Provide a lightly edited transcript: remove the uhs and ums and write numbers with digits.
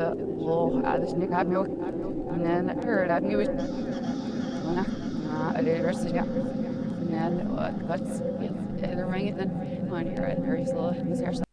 هذا شنو كان ميوت نان هرد أب ميوت أنا أدري رست جا نان وقت إذا رميت من here at very slow